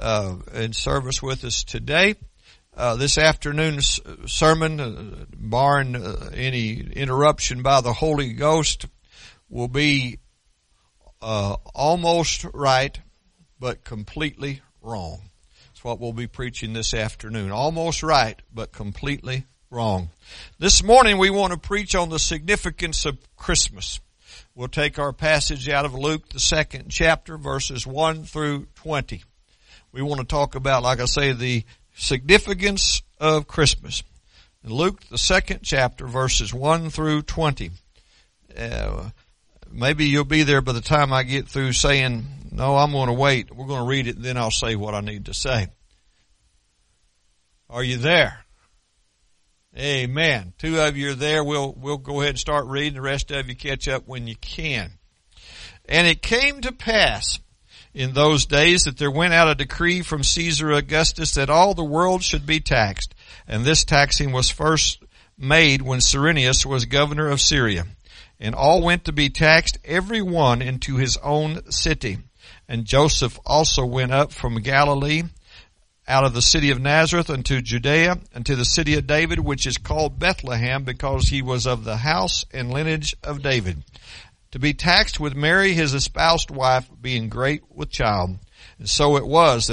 in service with us today. This afternoon's sermon, barring any interruption by the Holy Ghost, will be almost right, but completely wrong. That's what we'll be preaching this afternoon. Almost right, but completely wrong. This morning we want to preach on the significance of Christmas. We'll take our passage out of Luke, the 2nd chapter, verses 1 through 20. We want to talk about, like I say, the significance of Christmas. In Luke, the 2nd chapter, verses 1 through 20. Maybe you'll be there by the time I get through saying, no, I'm going to wait. We're going to read it, and then I'll say what I need to say. Are you there? Amen. 2 of you are there. We'll go ahead and start reading. The rest of you catch up when you can. And it came to pass in those days that there went out a decree from Caesar Augustus that all the world should be taxed. And this taxing was first made when Cyrenius was governor of Syria. And all went to be taxed, every one into his own city. And Joseph also went up from Galilee, out of the city of Nazareth unto Judea, unto the city of David, which is called Bethlehem, because he was of the house and lineage of David, to be taxed with Mary his espoused wife, being great with child. And so it was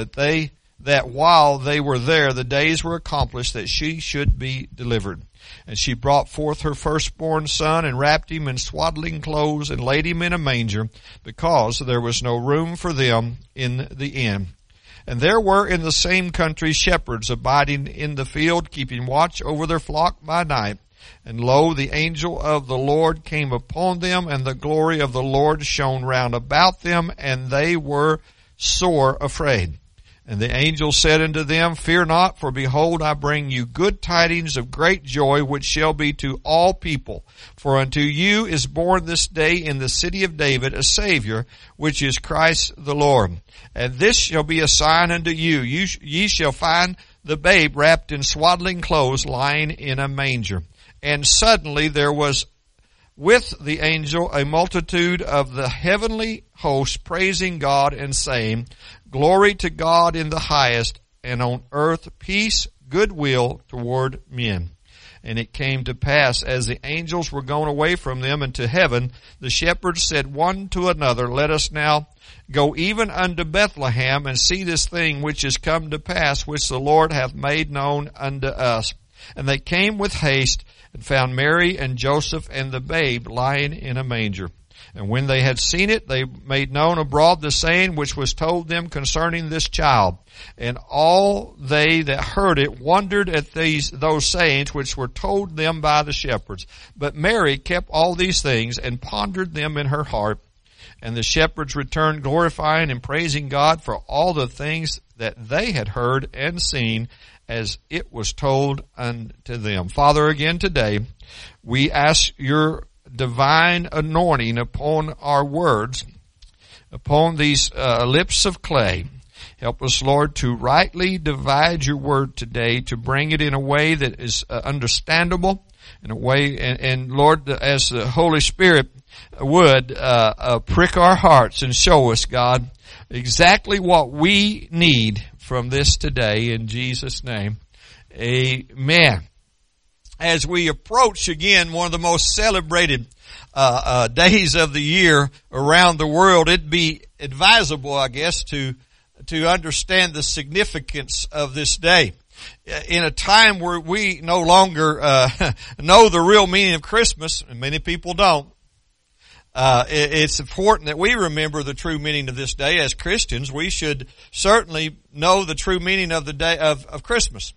that while they were there, the days were accomplished that she should be delivered. And she brought forth her firstborn son, and wrapped him in swaddling clothes, and laid him in a manger, because there was no room for them in the inn. And there were in the same country shepherds abiding in the field, keeping watch over their flock by night. And lo, the angel of the Lord came upon them, and the glory of the Lord shone round about them, and they were sore afraid. And the angel said unto them, Fear not, for behold, I bring you good tidings of great joy, which shall be to all people. For unto you is born this day in the city of David a Savior, which is Christ the Lord. And this shall be a sign unto you. Ye shall find the babe wrapped in swaddling clothes, lying in a manger. And suddenly there was with the angel a multitude of the heavenly host, praising God and saying, Glory to God in the highest, and on earth peace, goodwill toward men. And it came to pass, as the angels were gone away from them into heaven, the shepherds said one to another, Let us now go even unto Bethlehem, and see this thing which is come to pass, which the Lord hath made known unto us. And they came with haste, and found Mary and Joseph and the babe lying in a manger. And when they had seen it, they made known abroad the saying which was told them concerning this child. And all they that heard it wondered at those sayings which were told them by the shepherds. But Mary kept all these things and pondered them in her heart. And the shepherds returned, glorifying and praising God for all the things that they had heard and seen, as it was told unto them. Father, again today, we ask your divine anointing upon our words, upon these lips of clay. Help us, Lord, to rightly divide your word today, to bring it in a way that is understandable, in a way, and Lord, as the Holy Spirit would prick our hearts and show us, God, exactly what we need from this today, in Jesus' name. Amen. As we approach again one of the most celebrated days of the year around the world, it'd be advisable, I guess, to understand the significance of this day. In a time where we no longer know the real meaning of Christmas, and many people don't, it's important that we remember the true meaning of this day. As Christians, we should certainly know the true meaning of the day of Christmas.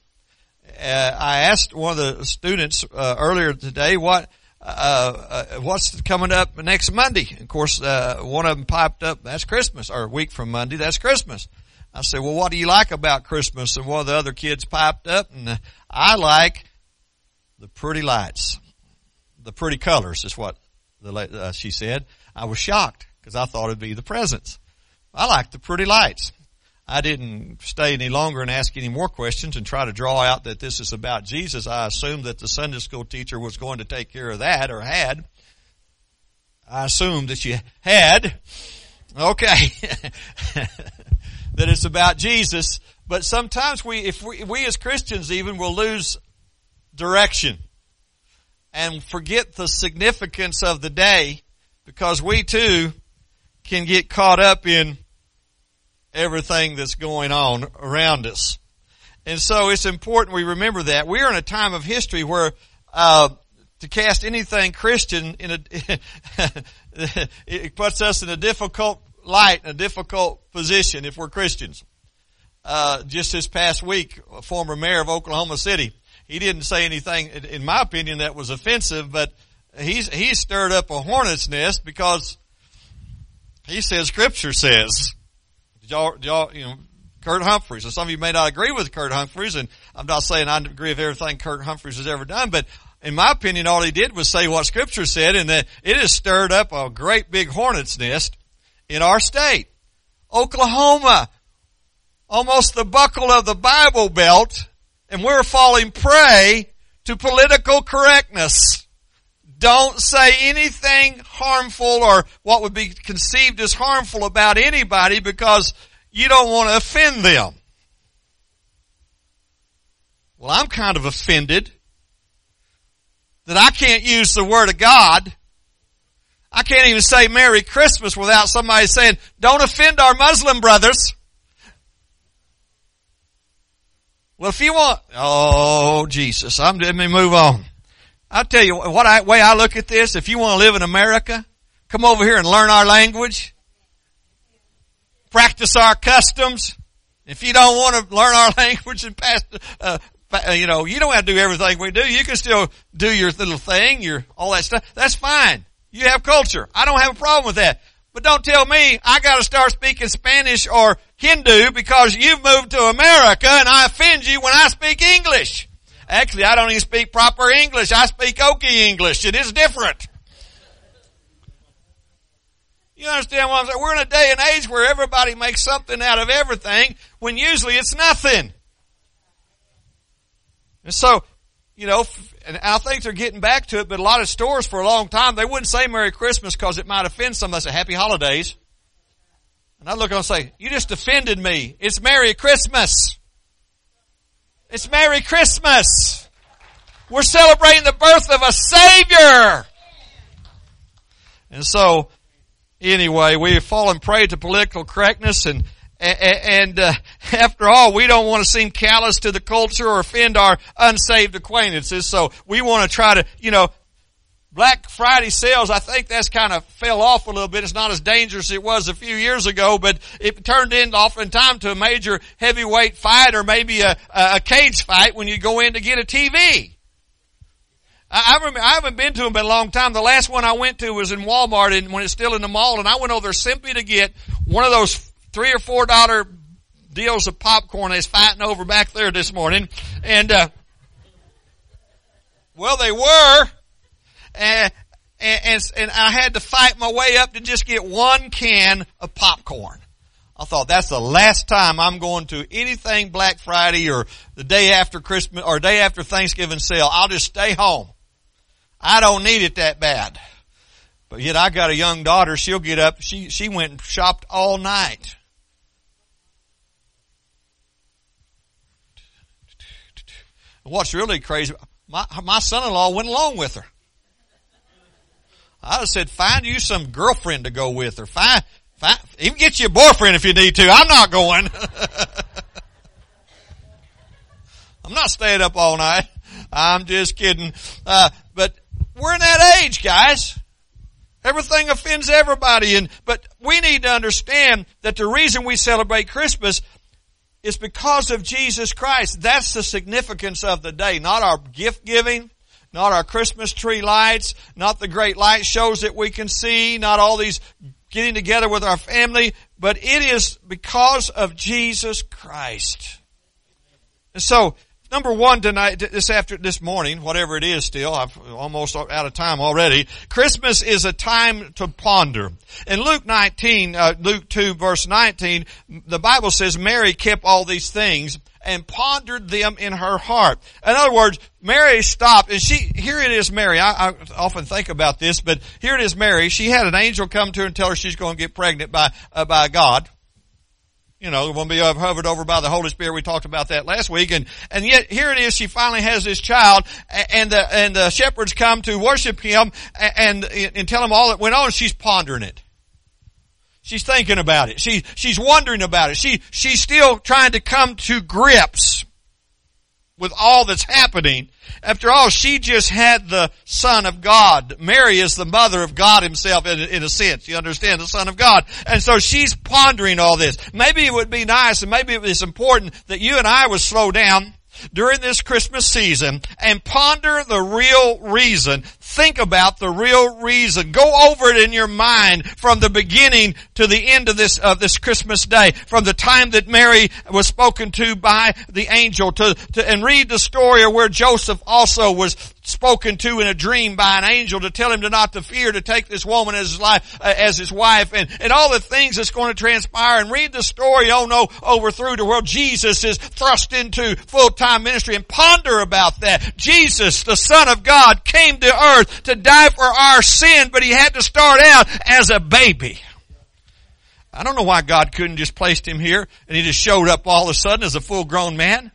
I asked one of the students earlier today what's coming up next Monday. Of course, one of them piped up, that's Christmas, or a week from Monday, that's Christmas. I said, well, what do you like about Christmas? And one of the other kids piped up, and I like the pretty lights, the pretty colors is what she said. I was shocked because I thought it'd be the presents. I like the pretty lights. I didn't stay any longer and ask any more questions and try to draw out that this is about Jesus. I assumed that the Sunday school teacher was going to take care of that, or had. I assumed that you had. Okay. that it's about Jesus. But sometimes we as Christians even will lose direction and forget the significance of the day, because we too can get caught up in everything that's going on around us. And so it's important we remember that. We are in a time of history where to cast anything Christian it puts us in a difficult light, a difficult position if we're Christians. Just this past week, a former mayor of Oklahoma City, he didn't say anything, in my opinion, that was offensive, but he stirred up a hornet's nest because he says Scripture says. Kurt Humphreys. And some of you may not agree with Kurt Humphreys, and I'm not saying I agree with everything Kurt Humphreys has ever done, but in my opinion, all he did was say what Scripture said, and that it has stirred up a great big hornet's nest in our state. Oklahoma, almost the buckle of the Bible Belt, and we're falling prey to political correctness. Don't say anything harmful or what would be conceived as harmful about anybody because you don't want to offend them. Well, I'm kind of offended that I can't use the Word of God. I can't even say Merry Christmas without somebody saying, don't offend our Muslim brothers. Well, if you want, oh, Jesus, let me move on. I'll tell you way I look at this. If you want to live in America, come over here and learn our language. Practice our customs. If you don't want to learn our language and pass, you don't have to do everything we do. You can still do your little thing, all that stuff. That's fine. You have culture. I don't have a problem with that. But don't tell me I got to start speaking Spanish or Hindu because you've moved to America and I offend you when I speak English. Actually, I don't even speak proper English. I speak Okie English. It is different. You understand what I'm saying? We're in a day and age where everybody makes something out of everything when usually it's nothing. And so, and I think they're getting back to it, but a lot of stores for a long time, they wouldn't say Merry Christmas because it might offend somebody. They say Happy Holidays. And I look and say, you just offended me. It's Merry Christmas. It's Merry Christmas. We're celebrating the birth of a Savior. And so, anyway, we've fallen prey to political correctness and after all, we don't want to seem callous to the culture or offend our unsaved acquaintances. So we want to try to, Black Friday sales, I think that's kind of fell off a little bit. It's not as dangerous as it was a few years ago, but it turned into oftentimes to a major heavyweight fight or maybe a cage fight when you go in to get a TV. I haven't been to them in a long time. The last one I went to was in Walmart and when it's still in the mall, and I went over there simply to get one of those $3 or $4 deals of popcorn they's fighting over back there this morning. And, well, they were. And I had to fight my way up to just get one can of popcorn. I thought that's the last time I'm going to anything Black Friday or the day after Christmas or day after Thanksgiving sale. I'll just stay home. I don't need it that bad. But yet I got a young daughter. She'll get up. She went and shopped all night. What's really crazy, my son-in-law went along with her. I just said, find you some girlfriend to go with her. Find, even get you a boyfriend if you need to. I'm not going. I'm not staying up all night. I'm just kidding. But we're in that age, guys. Everything offends everybody. But we need to understand that the reason we celebrate Christmas is because of Jesus Christ. That's the significance of the day. Not our gift giving, not our Christmas tree lights, not the great light shows that we can see, not all these getting together with our family, but it is because of Jesus Christ. And so, number one tonight, this morning, whatever it is still, I'm almost out of time already. Christmas is a time to ponder. In Luke 2 verse 19, the Bible says Mary kept all these things and pondered them in her heart. In other words, Mary stopped and here it is Mary. I often think about this, but here it is Mary. She had an angel come to her and tell her she's going to get pregnant by God. When we hovered over by the Holy Spirit, we talked about that last week, and yet here it is, she finally has this child, and the shepherds come to worship him, and tell him all that went on, and she's pondering it. She's thinking about it. She's wondering about it. She's still trying to come to grips with all that's happening. After all, she just had the Son of God. Mary is the mother of God himself in a sense. You understand? The Son of God. And so she's pondering all this. Maybe it would be nice and maybe it's important that you and I would slow down during this Christmas season and ponder the real reason. Think about the real reason. Go over it in your mind from the beginning to the end of this Christmas day, from the time that Mary was spoken to by the angel and read the story of where Joseph also was spoken to in a dream by an angel to tell him not to fear, to take this woman as his wife, and all the things that's going to transpire, and read the story over through to where Jesus is thrust into full-time ministry, and ponder about that. Jesus, the Son of God, came to earth to die for our sin, but he had to start out as a baby. I don't know why God couldn't just placed him here and he just showed up all of a sudden as a full-grown man.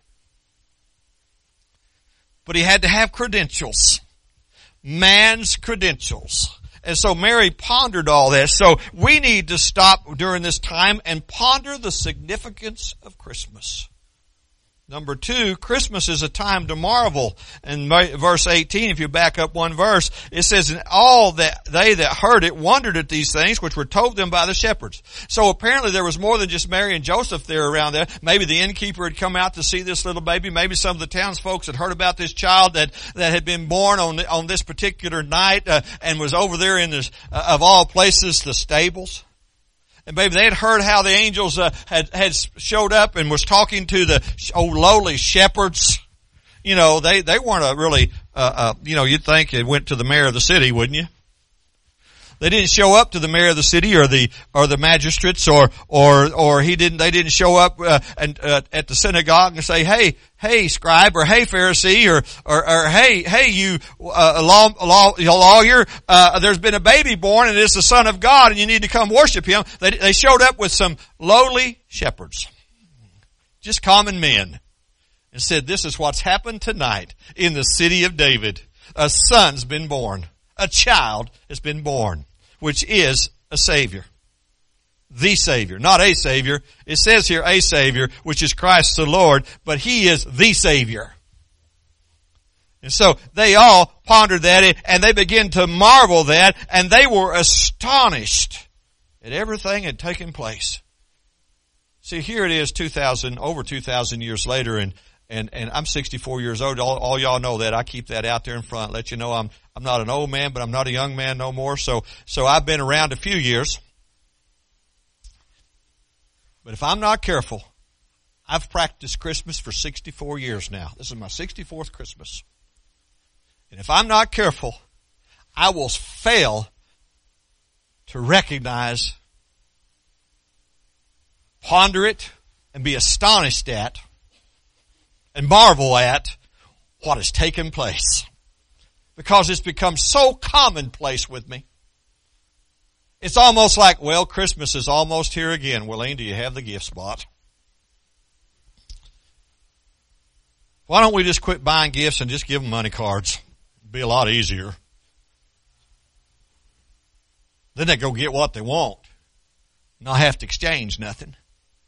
But he had to have credentials. Man's credentials. And so Mary pondered all this. So we need to stop during this time and ponder the significance of Christmas. Number 2, Christmas is a time to marvel. In verse 18, if you back up one verse, it says, and all that they that heard it wondered at these things which were told them by the shepherds. So apparently there was more than just Mary and Joseph there around there. Maybe the innkeeper had come out to see this little baby. Maybe some of the townsfolk had heard about this child that had been born on this particular night, and was over there in this, of all places, the stables. And baby, they had heard how the angels had showed up and was talking to the lowly shepherds. They weren't really, you'd think it went to the mayor of the city, wouldn't you? They didn't show up to the mayor of the city or the magistrates or they didn't show up at the synagogue and say, hey scribe, or hey Pharisee, or hey you lawyer, there's been a baby born and it's the Son of God and you need to come worship him. They showed up with some lowly shepherds, just common men, and said, this is what's happened tonight in the city of David. A son's been born. A child has been born, which is a Savior. The Savior, not a Savior. It says here a Savior, which is Christ the Lord, but He is the Savior. And so they all pondered that, and they began to marvel that, and they were astonished at everything that had taken place. See, here it is over 2,000 years later, and I'm 64 years old. All y'all know that. I keep that out there in front. Let you know I'm not an old man, but I'm not a young man no more. So I've been around a few years. But if I'm not careful, I've practiced Christmas for 64 years now. This is my 64th Christmas. And if I'm not careful, I will fail to recognize, ponder it, and be astonished at, and marvel at what has taken place. Because it's become so commonplace with me. It's almost like, well, Christmas is almost here again. Willene, do you have the gift spot? Why don't we just quit buying gifts and just give them money cards? It'd be a lot easier. Then they go get what they want. Not have to exchange nothing.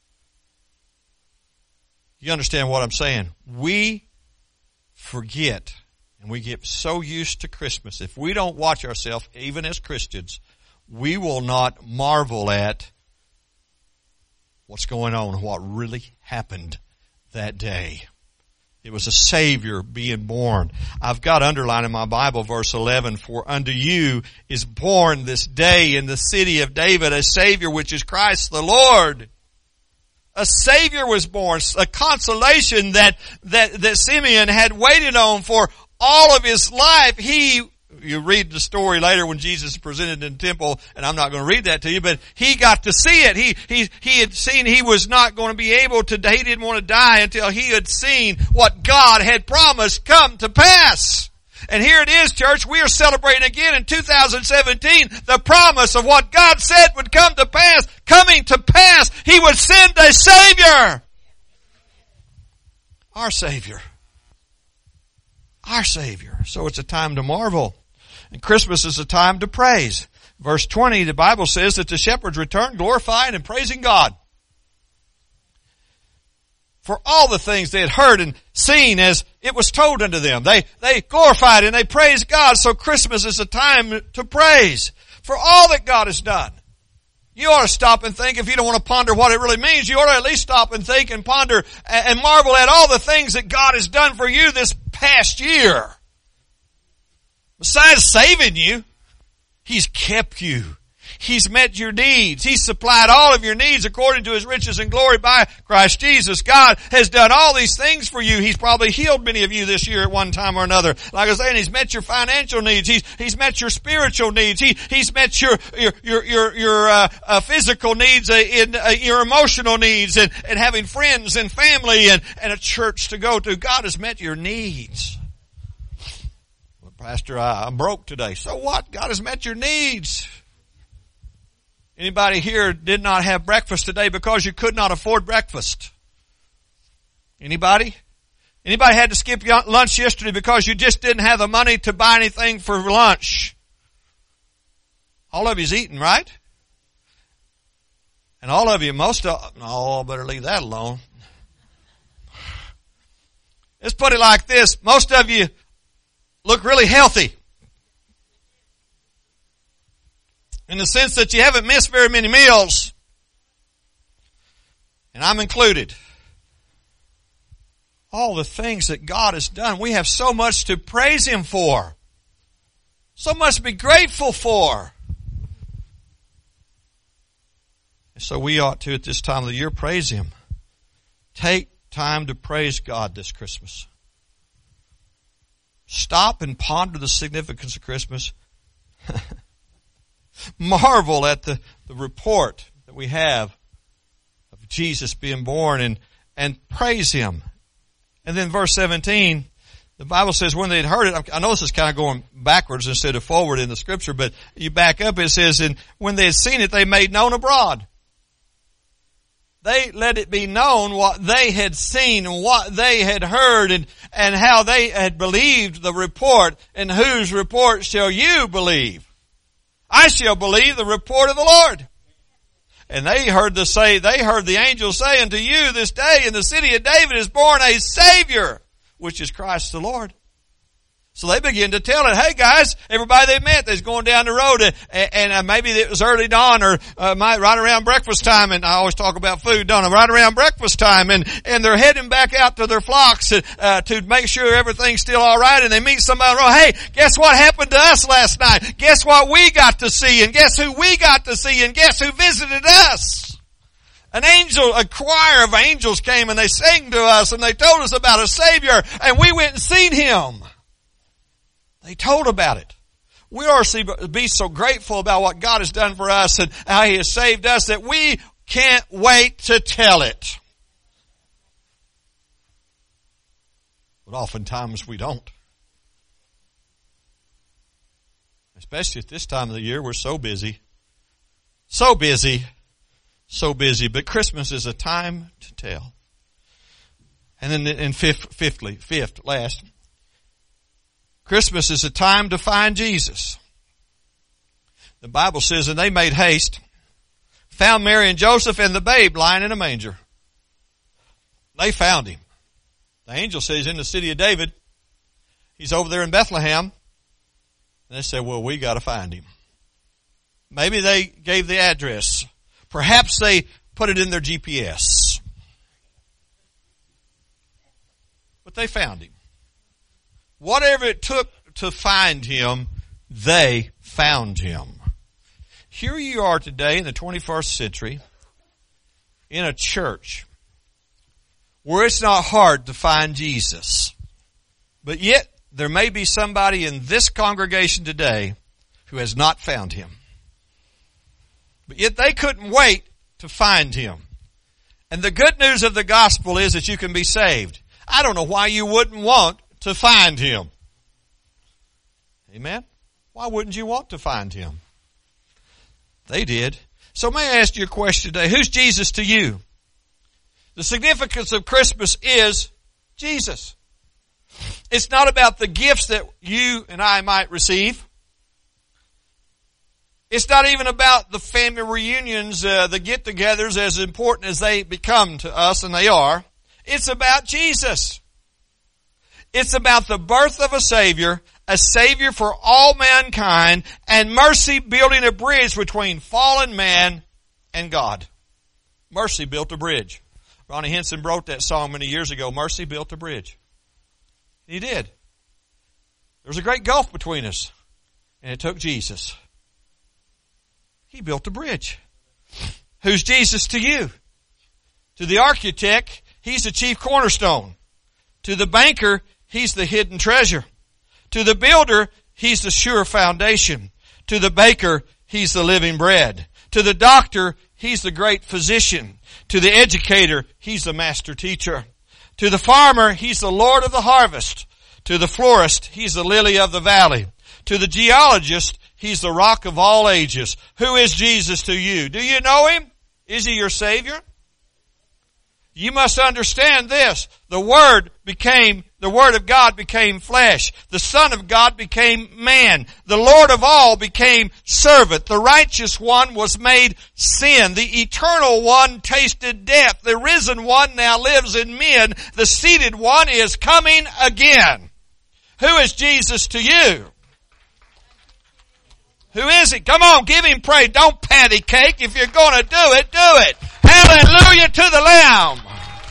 You understand what I'm saying? We forget, and we get so used to Christmas. If we don't watch ourselves, even as Christians, we will not marvel at what's going on, what really happened that day. It was a Savior being born. I've got underlined in my Bible verse 11, for unto you is born this day in the city of David a Savior, which is Christ the Lord. A Savior was born, a consolation that Simeon had waited on for all of his life. You read the story later when Jesus is presented in the temple, and I'm not going to read that to you, but he got to see it. He had seen he was not going to be able to, he didn't want to die until he had seen what God had promised come to pass. And here it is, church, we are celebrating again in 2017 the promise of what God said would come to pass, coming to pass. He would send a Savior. Our Savior. Our Savior. So it's a time to marvel. And Christmas is a time to praise. Verse 20, the Bible says that the shepherds returned glorifying and praising God for all the things they had heard and seen as it was told unto them. They glorified and they praised God. So Christmas is a time to praise for all that God has done. You ought to stop and think, if you don't want to ponder what it really means, you ought to at least stop and think and ponder and marvel at all the things that God has done for you this past year. Besides saving you, He's kept you. He's met your needs. He's supplied all of your needs according to His riches and glory by Christ Jesus. God has done all these things for you. He's probably healed many of you this year at one time or another. Like I was saying, He's met your financial needs. He's met your spiritual needs. He's met your physical needs, your emotional needs, and having friends and family and a church to go to. God has met your needs. Well, Pastor, I'm broke today. So what? God has met your needs. Anybody here did not have breakfast today because you could not afford breakfast? Anybody? Anybody had to skip lunch yesterday because you just didn't have the money to buy anything for lunch? All of you's eating, right? And all of you, I better leave that alone. Let's put it like this. Most of you look really healthy. In the sense that you haven't missed very many meals. And I'm included. All the things that God has done. We have so much to praise Him for. So much to be grateful for. And so we ought to, at this time of the year, praise Him. Take time to praise God this Christmas. Stop and ponder the significance of Christmas. Marvel at the report that we have of Jesus being born and praise Him. And then verse 17, the Bible says when they had heard it, I know this is kind of going backwards instead of forward in the scripture, but you back up, it says, and when they had seen it, they made known abroad. They let it be known what they had seen and what they had heard and how they had believed the report. And whose report shall you believe? I shall believe the report of the Lord. And they heard the angel say unto you this day in the city of David is born a Savior, which is Christ the Lord. So they begin to tell it, hey guys, everybody they met, they's going down the road and maybe it was early dawn or right around breakfast time, and I always talk about food, don't I? Right around breakfast time, and they're heading back out to their flocks to make sure everything's still alright, and they meet somebody on the road. Hey, guess what happened to us last night? Guess what we got to see, and guess who we got to see, and guess who visited us? A choir of angels came and they sang to us and they told us about a Savior, and we went and seen Him. They told about it. We are to be so grateful about what God has done for us and how He has saved us that we can't wait to tell it. But oftentimes we don't. Especially at this time of the year, we're so busy. So busy. So busy. But Christmas is a time to tell. And then fifth, last, Christmas is a time to find Jesus. The Bible says, and they made haste, found Mary and Joseph and the babe lying in a manger. They found Him. The angel says in the city of David. He's over there in Bethlehem. And they said, well, we got to find Him. Maybe they gave the address. Perhaps they put it in their GPS. But they found Him. Whatever it took to find Him, they found Him. Here you are today in the 21st century in a church where it's not hard to find Jesus. But yet there may be somebody in this congregation today who has not found Him. But yet they couldn't wait to find Him. And the good news of the gospel is that you can be saved. I don't know why you wouldn't want to find Him. Amen? Why wouldn't you want to find Him? They did. So may I ask you a question today? Who's Jesus to you? The significance of Christmas is Jesus. It's not about the gifts that you and I might receive. It's not even about the family reunions, the get-togethers, as important as they become to us, and they are. It's about Jesus. It's about the birth of a Savior for all mankind, and mercy building a bridge between fallen man and God. Mercy built a bridge. Ronnie Henson wrote that song many years ago, Mercy Built a Bridge. He did. There was a great gulf between us, and it took Jesus. He built a bridge. Who's Jesus to you? To the architect, He's the chief cornerstone. To the banker, He's the hidden treasure. To the builder, He's the sure foundation. To the baker, He's the living bread. To the doctor, He's the great physician. To the educator, He's the master teacher. To the farmer, He's the Lord of the harvest. To the florist, He's the lily of the valley. To the geologist, He's the rock of all ages. Who is Jesus to you? Do you know Him? Is He your Savior? You must understand this. The Word of God became flesh. The Son of God became man. The Lord of all became servant. The righteous one was made sin. The eternal one tasted death. The risen one now lives in men. The seated one is coming again. Who is Jesus to you? Who is it? Come on, give Him praise. Don't patty cake. If you're going to do it, do it. Hallelujah to the Lamb.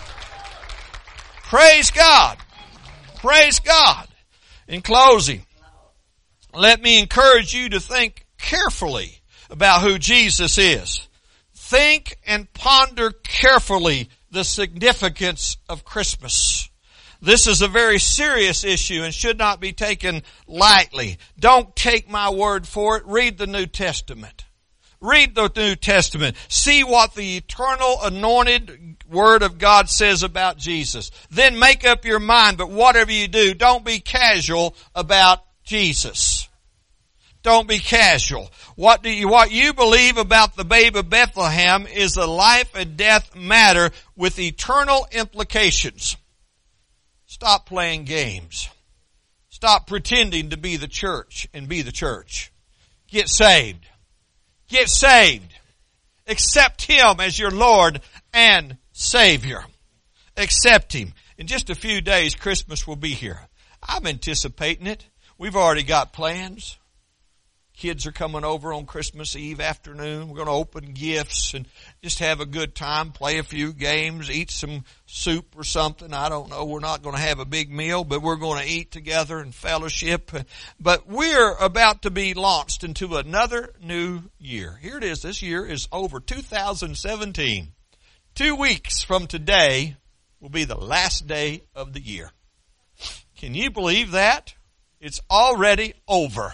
Praise God. Praise God. In closing, let me encourage you to think carefully about who Jesus is. Think and ponder carefully the significance of Christmas. This is a very serious issue and should not be taken lightly. Don't take my word for it. Read the New Testament. Read the New Testament. See what the eternal anointed Word of God says about Jesus. Then make up your mind, but whatever you do, don't be casual about Jesus. Don't be casual. What you believe about the babe of Bethlehem is a life and death matter with eternal implications. Stop playing games. Stop pretending to be the church and be the church. Get saved. Get saved. Accept Him as your Lord and Savior. Accept Him. In just a few days, Christmas will be here. I'm anticipating it. We've already got plans. Kids are coming over on Christmas Eve afternoon. We're going to open gifts and just have a good time, play a few games, eat some soup or something. I don't know. We're not going to have a big meal, but we're going to eat together and fellowship. But we're about to be launched into another new year. Here it is. This year is over 2017. 2 weeks from today will be the last day of the year. Can you believe that? It's already over.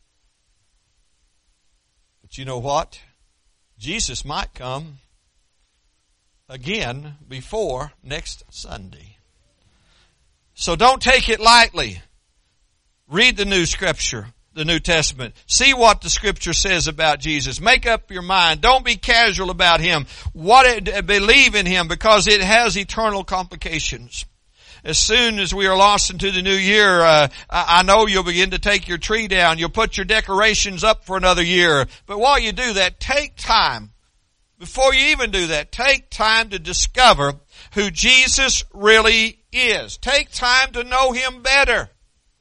But you know what? Jesus might come again before next Sunday. So don't take it lightly. Read the new scripture, the New Testament. See what the scripture says about Jesus. Make up your mind. Don't be casual about Him. Believe in Him because it has eternal complications. As soon as we are launched into the new year, I know you'll begin to take your tree down. You'll put your decorations up for another year. But while you do that, take time. Before you even do that, take time to discover who Jesus really is. Take time to know Him better.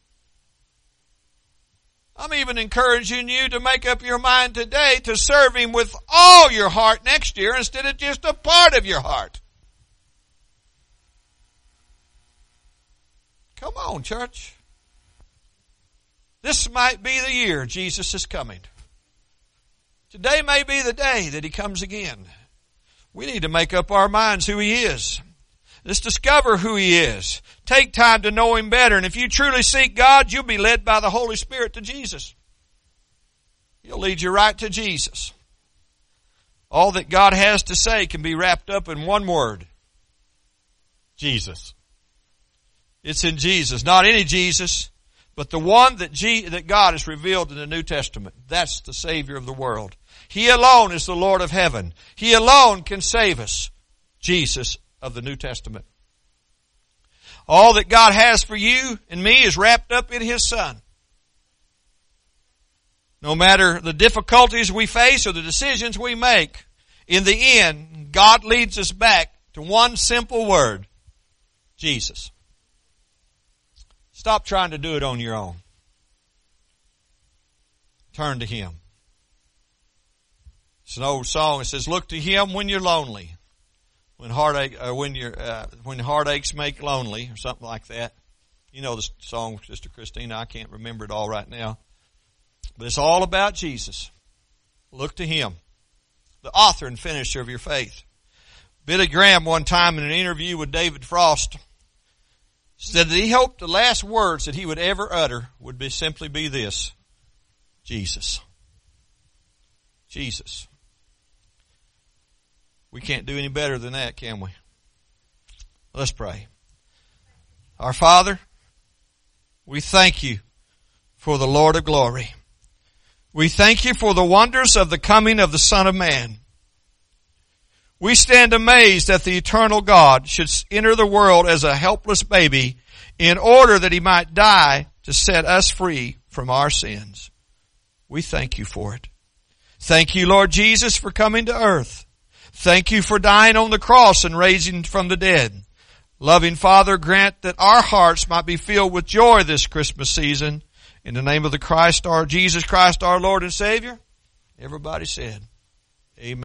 I'm even encouraging you to make up your mind today to serve Him with all your heart next year instead of just a part of your heart. Come on, church. This might be the year Jesus is coming. Today may be the day that He comes again. We need to make up our minds who He is. Let's discover who He is. Take time to know Him better. And if you truly seek God, you'll be led by the Holy Spirit to Jesus. He'll lead you right to Jesus. All that God has to say can be wrapped up in one word. Jesus. It's in Jesus. Not any Jesus, but the one that God has revealed in the New Testament. That's the Savior of the world. He alone is the Lord of heaven. He alone can save us. Jesus of the New Testament. All that God has for you and me is wrapped up in His Son. No matter the difficulties we face or the decisions we make, in the end, God leads us back to one simple word: Jesus. Stop trying to do it on your own. Turn to Him. It's an old song. It says, "Look to Him when you're lonely, when heartaches make lonely," or something like that. You know the song, Sister Christina. I can't remember it all right now, but it's all about Jesus. Look to Him, the author and finisher of your faith. Billy Graham, one time in an interview with David Frost, said that he hoped the last words that he would ever utter would simply be this: Jesus. Jesus. We can't do any better than that, can we? Let's pray. Our Father, we thank You for the Lord of glory. We thank You for the wonders of the coming of the Son of Man. We stand amazed that the eternal God should enter the world as a helpless baby in order that He might die to set us free from our sins. We thank You for it. Thank You, Lord Jesus, for coming to earth. Thank You for dying on the cross and raising from the dead. Loving Father, grant that our hearts might be filled with joy this Christmas season. In the name of the Christ, our Jesus Christ, our Lord and Savior, everybody said, amen.